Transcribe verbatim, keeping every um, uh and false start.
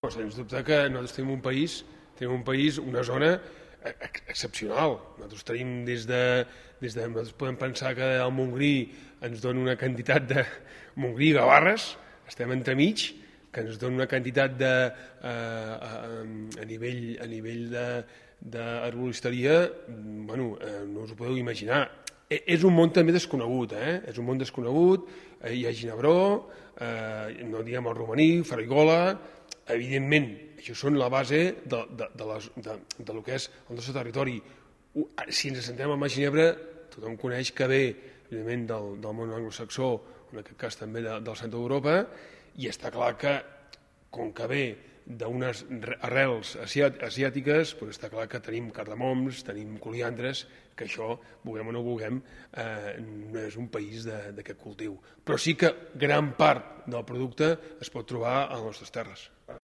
Sens dubte que nosaltres tenim un país, tenim un país, una zona excepcional. Nosaltres tenim des de, des de nosaltres podem pensar que el Montgrí ens dona una quantitat de Montgrí i Gavarres, estem entremig, que ens dona una quantitat de eh, a, a nivell a nivell de d'arboristeria, bueno, eh, no us ho podeu imaginar. És un món també desconegut, eh? És un món desconegut, eh, hi ha ginebró, eh, no diguem el romaní, farigola. Evidentment, això són la base de, de, de, les, de, de lo que és el nostre territori. Si ens centrem en la ginebra, tothom coneix que ve, evidentment, del, del món anglosaxó, en aquest cas també de, del centre d'Europa, i està clar que, com que ve d'unes arrels asiàtiques, doncs està clar que tenim cardamoms, tenim coriandres, que això, vulguem o no vulguem, eh, no és un país d'aquest cultiu. Però sí que gran part del producte es pot trobar a les nostres terres.